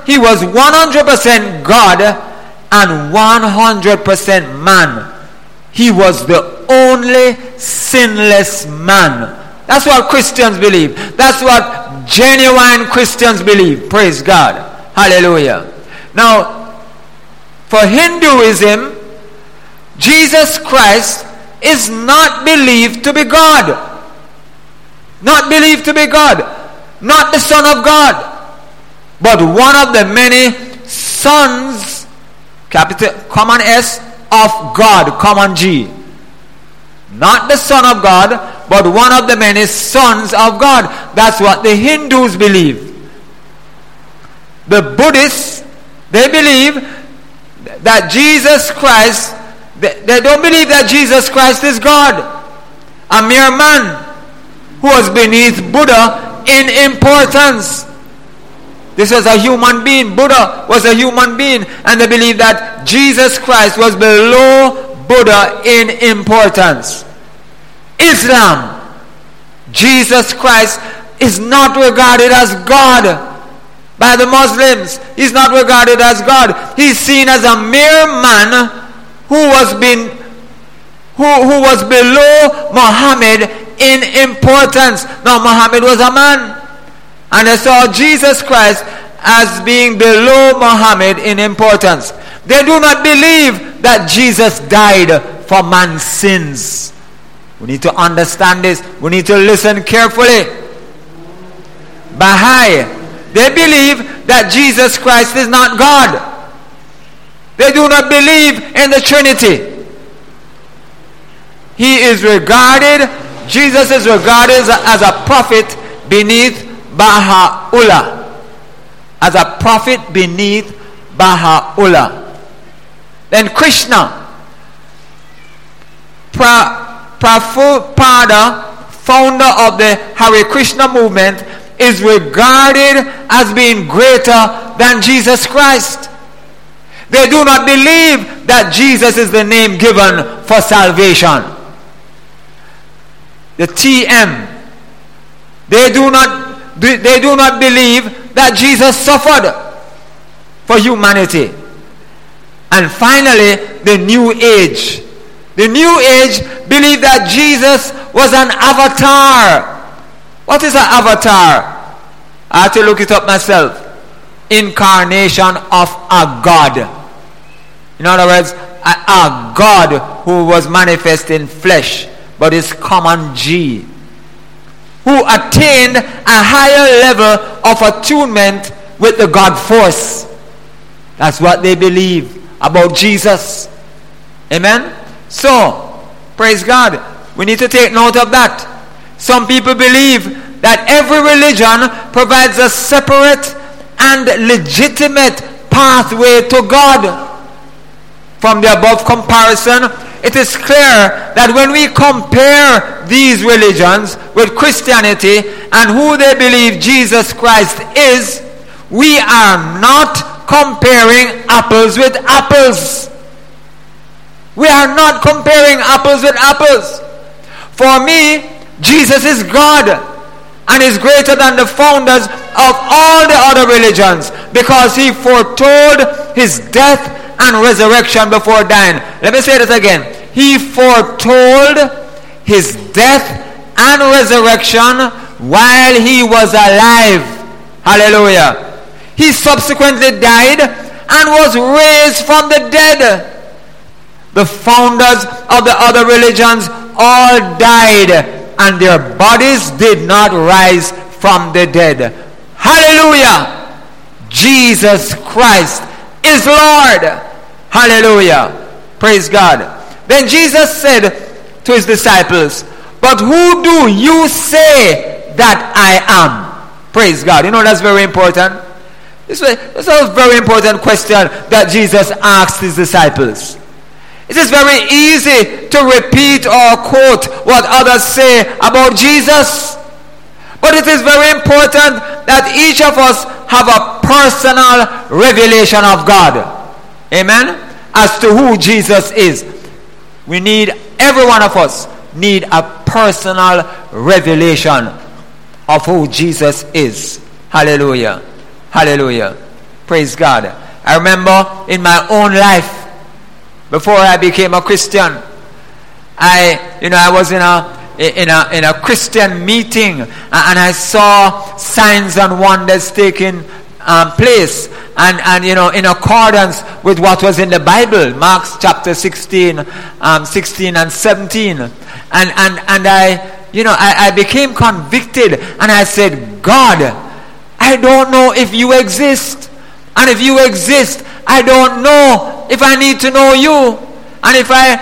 he was 100% God and 100% man. He was the only sinless man. That's what Christians believe. That's what genuine Christians believe. Praise God. Hallelujah. Now, for Hinduism, Jesus Christ is not believed to be God. Not believed to be God. Not the Son of God. But one of the many sons, capital, common S, of God, common G. Not the Son of God, but one of the many sons of God. That's what the Hindus believe. The Buddhists, they believe that Jesus Christ, they don't believe that Jesus Christ is God. A mere man who was beneath Buddha in importance. This was a human being. Buddha was a human being. And they believe that Jesus Christ was below Buddha in importance. Islam, Jesus Christ is not regarded as God by the Muslims. He's not regarded as God. He's seen as a mere man who was below Muhammad in importance. Now Muhammad was a man, and they saw Jesus Christ as being below Muhammad in importance. They do not believe that Jesus died for man's sins. We need to understand this. We need to listen carefully. Baha'i, they believe that Jesus Christ is not God. They do not believe in the Trinity. Jesus is regarded as a prophet beneath Baha'u'llah. As a prophet beneath Baha'u'llah. Then Krishna, Prabhupada, founder of the Hare Krishna movement, is regarded as being greater than Jesus Christ. They do not believe that Jesus is the name given for salvation. The TM, they do not believe that Jesus suffered for humanity. And finally, the New Age. The New Age believe that Jesus was an avatar. What is an avatar? I had to look it up myself. Incarnation of a God. In other words, a God who was manifest in flesh, but is common G, who attained a higher level of attunement with the God force. That's what they believe about Jesus. Amen? So, praise God. We need to take note of that. Some people believe that every religion provides a separate and legitimate pathway to God. From the above comparison, it is clear that when we compare these religions with Christianity and who they believe Jesus Christ is, we are not comparing apples with apples. We are not comparing apples with apples. For me, Jesus is God and is greater than the founders of all the other religions because he foretold his death and resurrection before dying. Let me say this again. He foretold his death and resurrection while he was alive. Hallelujah. He subsequently died and was raised from the dead. The founders of the other religions all died and their bodies did not rise from the dead. Hallelujah. Jesus Christ is Lord. Hallelujah. Praise God. Then Jesus said to his disciples, "But who do you say that I am?" Praise God. You know that's very important. This is a very important question that Jesus asked his disciples. It is very easy to repeat or quote what others say about Jesus. But it is very important that each of us have a personal revelation of God. Amen? As to who Jesus is. Every one of us need a personal revelation of who Jesus is. Hallelujah. Hallelujah. Praise God. I remember in my own life, before I became a Christian, I was in a Christian meeting, and I saw signs and wonders taking place, and in accordance with what was in the Bible, Mark chapter 16 and 17, and I became convicted, and I said, God, I don't know if you exist, and if you exist, I don't know if I need to know you, and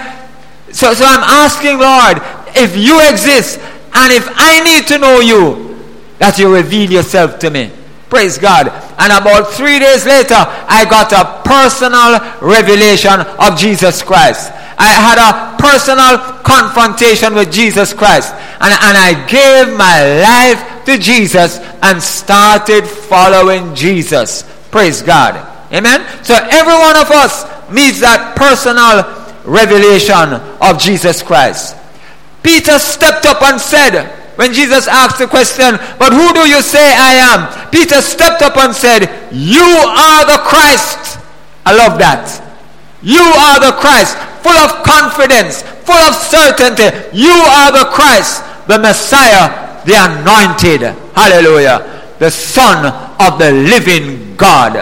so I'm asking, Lord, if you exist, and if I need to know you, that you reveal yourself to me. Praise God. And about 3 days later, I got a personal revelation of Jesus Christ. I had a personal confrontation with Jesus Christ. And I gave my life to Jesus and started following Jesus. Praise God. Amen. So every one of us needs that personal revelation of Jesus Christ. Peter stepped up and said, when Jesus asked the question, but who do you say I am? Peter stepped up and said, you are the Christ. I love that. You are the Christ. Full of confidence, full of certainty. You are the Christ, the Messiah, the anointed. Hallelujah. The Son of the living God.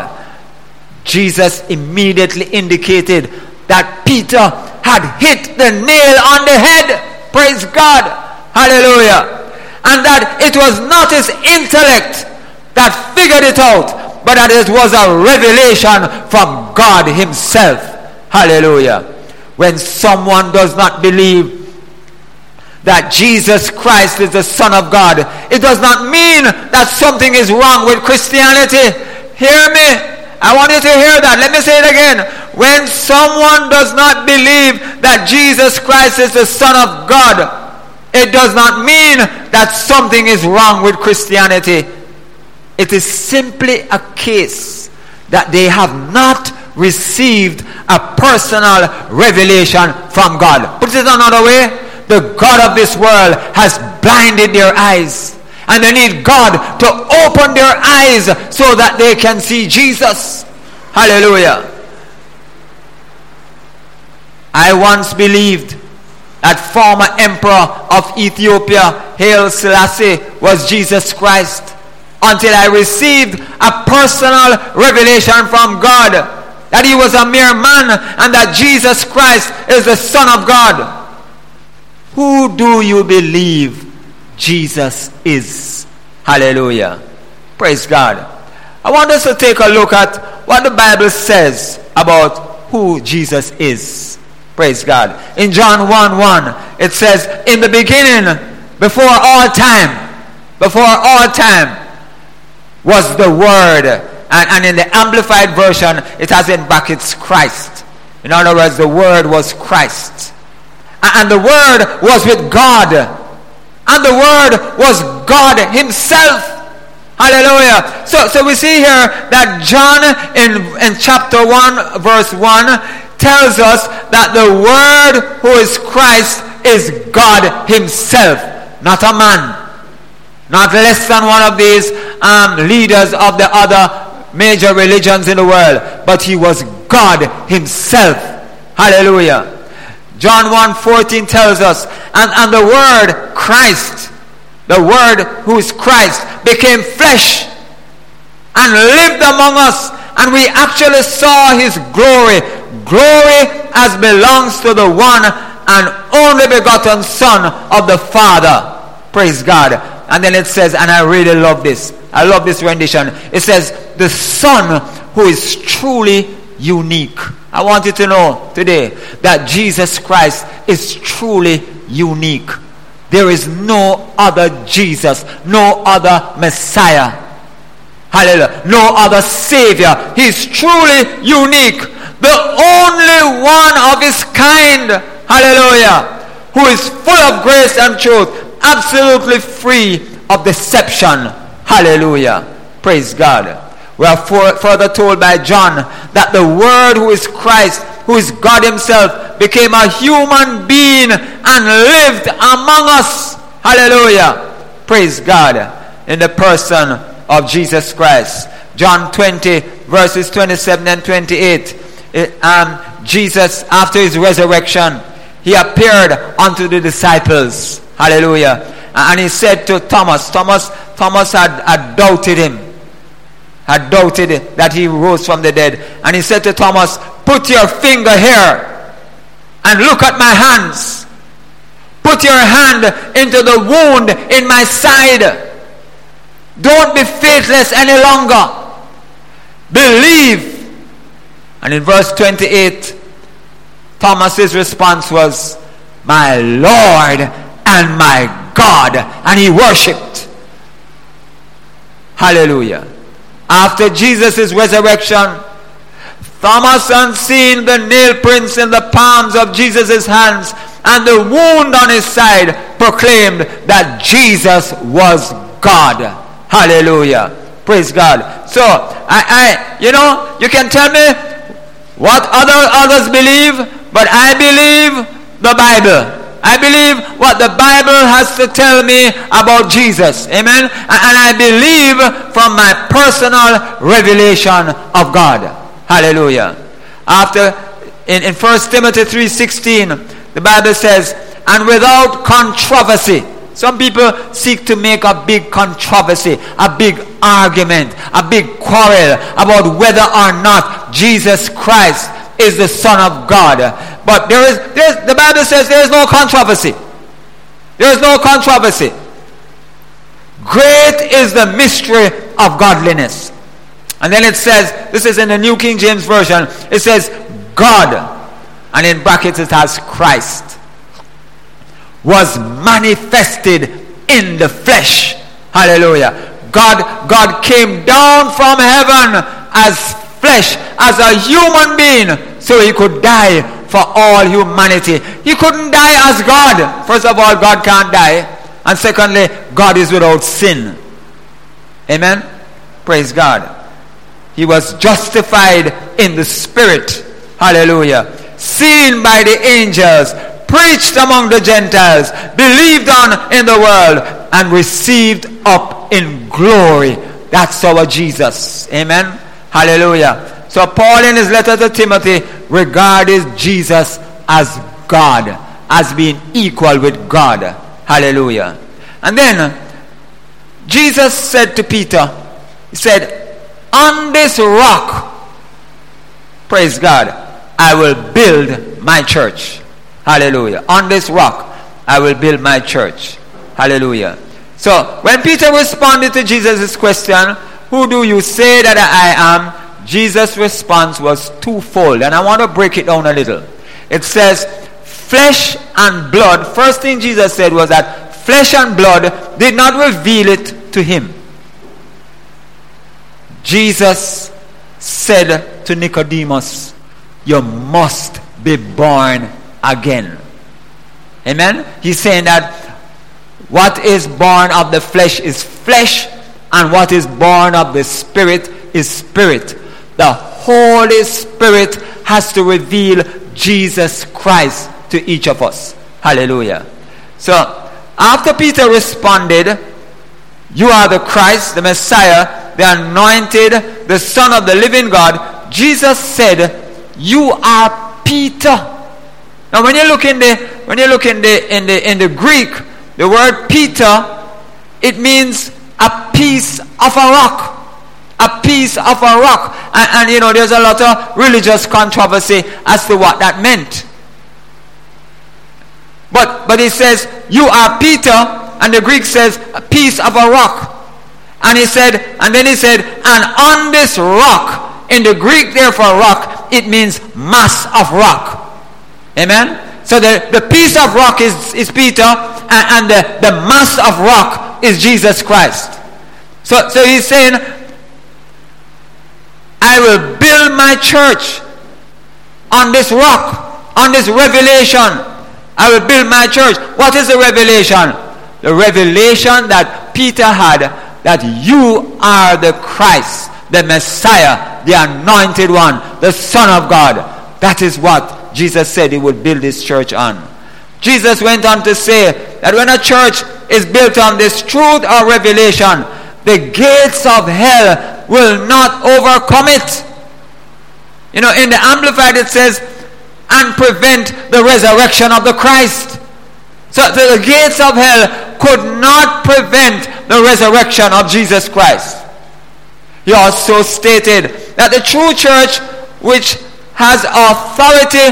Jesus immediately indicated that Peter had hit the nail on the head. Praise God. Hallelujah. And that it was not his intellect that figured it out, but that it was a revelation from God himself. Hallelujah. When someone does not believe that Jesus Christ is the Son of God, it does not mean that something is wrong with Christianity. Hear me. I want you to hear that. Let me say it again. When someone does not believe that Jesus Christ is the Son of God, it does not mean that something is wrong with Christianity. It is simply a case that they have not received a personal revelation from God. Put it another way, the God of this world has blinded their eyes, and they need God to open their eyes so that they can see Jesus. Hallelujah. I once believed that former emperor of Ethiopia, Haile Selassie, was Jesus Christ, until I received a personal revelation from God that he was a mere man and that Jesus Christ is the Son of God. Who do you believe Jesus is? Hallelujah. Praise God. I want us to take a look at what the Bible says about who Jesus is. Praise God. In John 1:1, it says, in the beginning, before all time was the Word. And in the Amplified Version, it has in brackets Christ. In other words, the Word was Christ. And the Word was with God. And the Word was God himself. Hallelujah. So we see here that John in chapter 1 verse 1 tells us that the Word who is Christ is God himself, not a man, not less than one of these leaders of the other major religions in the world, but he was God himself. Hallelujah. John 1:14 tells us, and the Word Christ, the Word who is Christ, became flesh and lived among us, and we actually saw his glory as belongs to the one and only begotten Son of the Father. Praise God. And then it says, and I really love this, I love this rendition, it says, the Son who is truly unique. I want you to know today that Jesus Christ is truly unique. There is no other Jesus, no other Messiah. Hallelujah. No other Savior. He's truly unique. The only one of his kind. Hallelujah. Who is full of grace and truth. Absolutely free of deception. Hallelujah. Praise God. We are further told by John that the Word who is Christ, who is God himself, became a human being and lived among us. Hallelujah. Praise God. In the person of Jesus Christ. John 20, verses 27 and 28. Jesus, after his resurrection, he appeared unto the disciples. Hallelujah. And he said to Thomas had doubted him. Had doubted that he rose from the dead. And he said to Thomas, put your finger here and look at my hands. Put your hand into the wound in my side. Don't be faithless any longer. Believe. And in verse 28, Thomas's response was, my Lord and my God. And he worshipped. Hallelujah. After Jesus' resurrection, Thomas unseen the nail prints in the palms of Jesus' hands and the wound on his side, proclaimed that Jesus was God. Hallelujah. Praise God. So, you can tell me what others believe, but I believe the Bible. I believe what the Bible has to tell me about Jesus. Amen. And I believe from my personal revelation of God. Hallelujah. After in 1 Timothy 3:16, the Bible says, and without controversy. Some people seek to make a big controversy, a big argument, a big quarrel about whether or not Jesus Christ is the Son of God. But the Bible says there is no controversy. There is no controversy. Great is the mystery of godliness. And then it says, this is in the New King James Version, it says God, and in brackets it has Christ, was manifested in the flesh. Hallelujah. God came down from heaven as flesh, as a human being, so he could die for all humanity. He couldn't die as God. First of all, God can't die. And secondly, God is without sin. Amen? Praise God. He was justified in the Spirit. Hallelujah. Seen by the angels, preached among the Gentiles, believed on in the world, and received up in glory. That's our Jesus. Amen. Hallelujah. So Paul in his letter to Timothy regarded Jesus as God, as being equal with God. Hallelujah. And then Jesus said to Peter, he said, on this rock, praise God, I will build my church. Hallelujah. On this rock, I will build my church. Hallelujah. So, when Peter responded to Jesus' question, who do you say that I am? Jesus' response was twofold. And I want to break it down a little. It says, flesh and blood. First thing Jesus said was that flesh and blood did not reveal it to him. Jesus said to Nicodemus, you must be born again. Amen. He's saying that what is born of the flesh is flesh, and what is born of the Spirit is spirit. The Holy Spirit has to reveal Jesus Christ to each of us. Hallelujah. So after Peter responded, you are the Christ, the Messiah, the anointed, the Son of the living God, Jesus said, you are Peter. Now when you look in the Greek, the word Peter, it means a piece of a rock. A piece of a rock. And there's a lot of religious controversy as to what that meant. But it says, you are Peter, and the Greek says, a piece of a rock. And then he said, and on this rock, in the Greek therefore rock, it means mass of rock. Amen? So the piece of rock is Peter, and the mass of rock is Jesus Christ. So he's saying, I will build my church on this rock, on this revelation. I will build my church. What is the revelation? The revelation that Peter had, that you are the Christ, the Messiah, the anointed one, the Son of God. That is what Jesus said he would build his church on. Jesus went on to say that when a church is built on this truth or revelation, the gates of hell will not overcome it. You know, in the Amplified it says, and prevent the resurrection of the Christ. So the gates of hell could not prevent the resurrection of Jesus Christ. He also stated that the true church, which has authority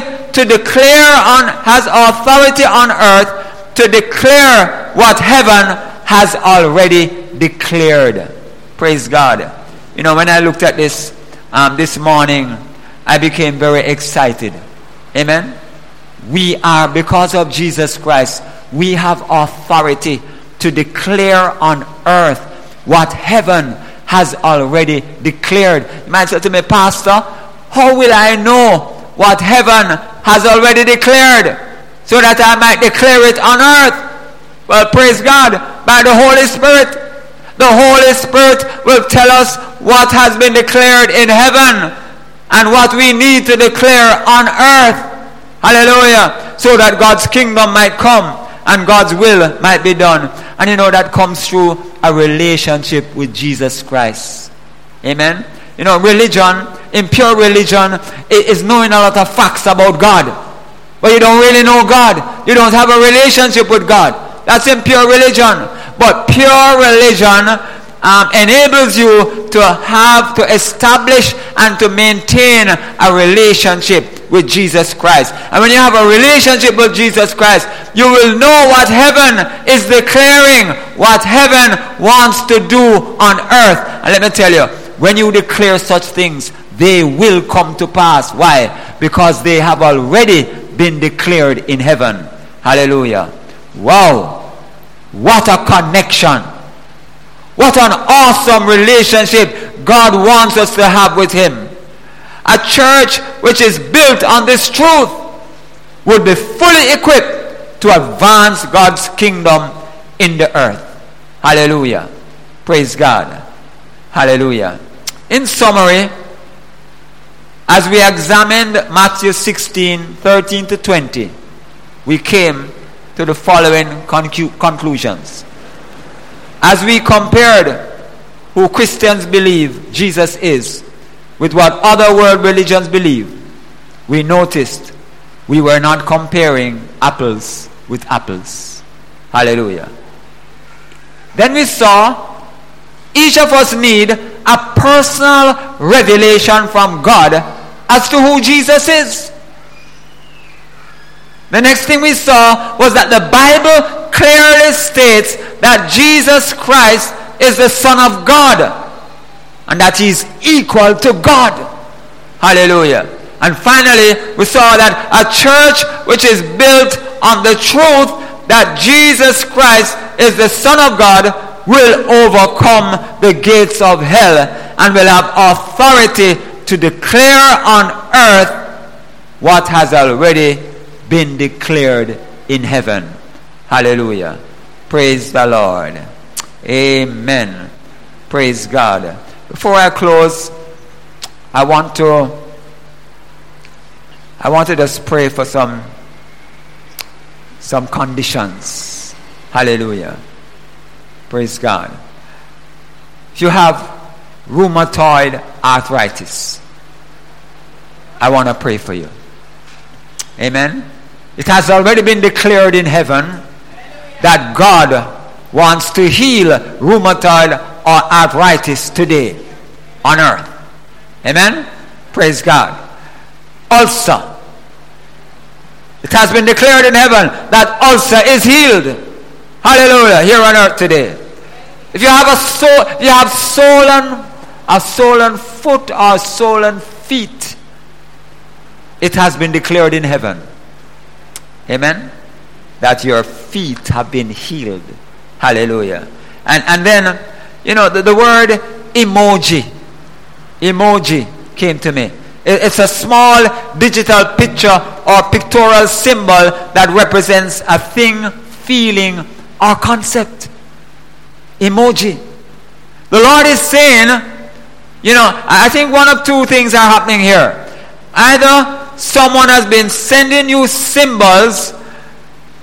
on earth to declare what heaven has already declared. Praise God. You know, when I looked at this this morning, I became very excited. Amen. We are, because of Jesus Christ, we have authority to declare on earth what heaven has already declared. You might say to me, Pastor, how will I know what heaven has already declared so that I might declare it on earth? Well, praise God, by the Holy Spirit. The Holy Spirit will tell us what has been declared in heaven and what we need to declare on earth. Hallelujah. So that God's kingdom might come and God's will might be done. And you know, that comes through a relationship with Jesus Christ. Amen. You know, religion, impure religion, is knowing a lot of facts about God, but you don't really know God. You don't have a relationship with God. That's impure religion. But pure religion enables you to establish and to maintain a relationship with Jesus Christ. And when you have a relationship with Jesus Christ, you will know what heaven is declaring, what heaven wants to do on earth. And let me tell you, when you declare such things, they will come to pass. Why? Because they have already been declared in heaven. Hallelujah. Wow. What a connection. What an awesome relationship God wants us to have with Him. A church which is built on this truth would be fully equipped to advance God's kingdom in the earth. Hallelujah. Praise God. Hallelujah. In summary, as we examined Matthew 16:13 to 20, we came to the following conclusions. As we compared who Christians believe Jesus is with what other world religions believe, we noticed we were not comparing apples with apples. Hallelujah. Then we saw each of us need a personal revelation from God as to who Jesus is. The next thing we saw was that the Bible clearly states that Jesus Christ is the Son of God and that He is equal to God. Hallelujah. And finally, we saw that a church which is built on the truth that Jesus Christ is the Son of God will overcome the gates of hell and will have authority to declare on earth what has already been declared in heaven. Hallelujah. Praise the Lord. Amen. Praise God. Before I close, I want to just pray for some conditions. Hallelujah. Praise God. If you have rheumatoid arthritis, I want to pray for you. Amen. It has already been declared in heaven that God wants to heal rheumatoid or arthritis today on earth. Amen. Praise God. Ulcer. It has been declared in heaven that ulcer is healed. Hallelujah. Here on earth today. If you have a swollen foot or swollen feet, it has been declared in heaven. Amen. That your feet have been healed. Hallelujah. And then, you know, the word emoji came to me. It's a small digital picture or pictorial symbol that represents a thing, feeling, or concept. Emoji. The Lord is saying, you know, I think one of two things are happening here. Either someone has been sending you symbols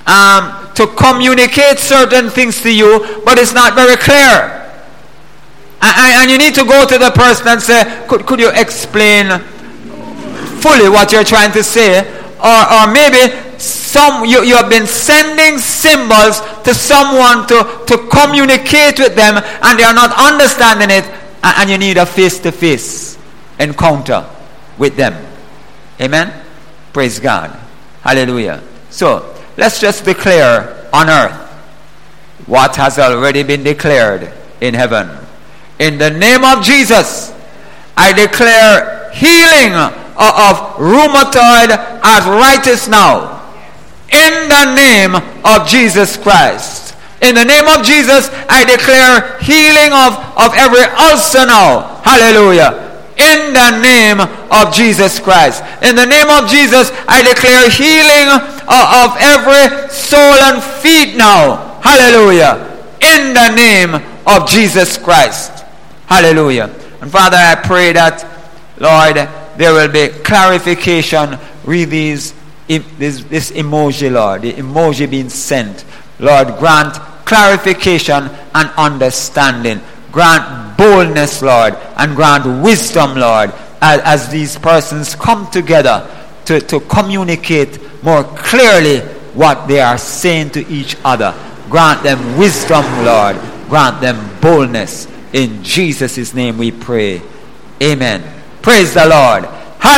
to communicate certain things to you, but it's not very clear. And you need to go to the person and say, could you explain fully what you're trying to say? Or maybe you have been sending symbols to someone to communicate with them, and they are not understanding it, and you need a face-to-face encounter with them. Amen? Praise God. Hallelujah. So, let's just declare on earth what has already been declared in heaven. In the name of Jesus, I declare healing of rheumatoid arthritis now. In the name of Jesus Christ. In the name of Jesus, I declare healing of every ulcer now. Hallelujah. In the name of Jesus Christ. In the name of Jesus, I declare healing of every soul and feet now. Hallelujah. In the name of Jesus Christ. Hallelujah. And Father, I pray that, Lord, there will be clarification with this emoji, Lord. The emoji being sent. Lord, grant clarification and understanding. Grant boldness, Lord, and grant wisdom, Lord, as these persons come together to communicate more clearly what they are saying to each other. Grant them wisdom, Lord. Grant them boldness. In Jesus' name we pray. Amen. Praise the Lord.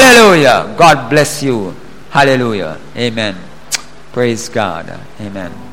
Hallelujah. God bless you. Hallelujah. Amen. Praise God. Amen.